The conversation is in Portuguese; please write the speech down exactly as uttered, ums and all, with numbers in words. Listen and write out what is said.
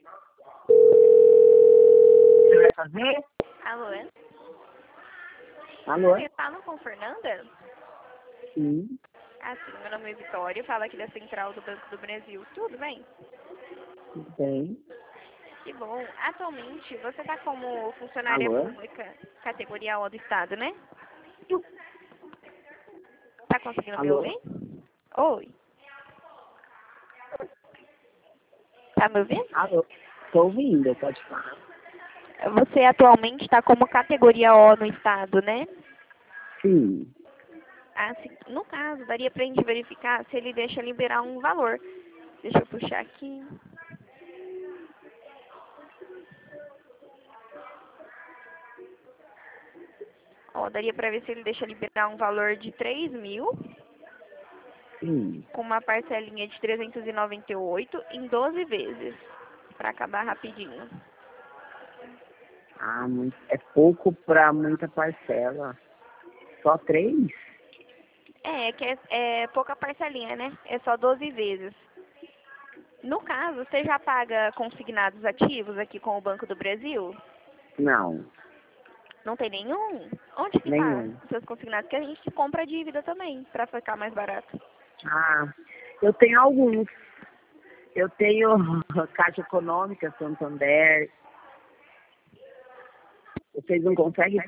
Você vai fazer? Alô, é? Alô? Você fala com Fernanda? Sim, Ah, sim, meu nome é Vitória, eu falo aqui da Central do Banco do Brasil. Tudo bem? tudo bem. Que bom. Atualmente, você está como funcionária Alô? pública, categoria O do Estado, né? Tá conseguindo me Alô? ouvir? Oi. Tá me ouvindo? Alô? Tô ouvindo, pode falar. Você atualmente está como categoria O no Estado, né? Sim. Ah, sim. No caso, daria pra gente verificar se ele deixa liberar um valor. Deixa eu puxar aqui. Ó, daria pra ver se ele deixa liberar um valor de três mil, Sim. com uma parcelinha de trezentos e noventa e oito em doze vezes, pra acabar rapidinho. Ah, muito, é pouco pra muita parcela. Só três? É, é que é, é pouca parcelinha, né? É só doze vezes. No caso, você já paga consignados ativos aqui com o Banco do Brasil? Não, Não tem nenhum? Onde que tá nenhum. os seus consignados? Que a gente compra dívida também, pra ficar mais barato. Ah, eu tenho alguns. Eu tenho Caixa Econômica, Santander. Vocês não conseguem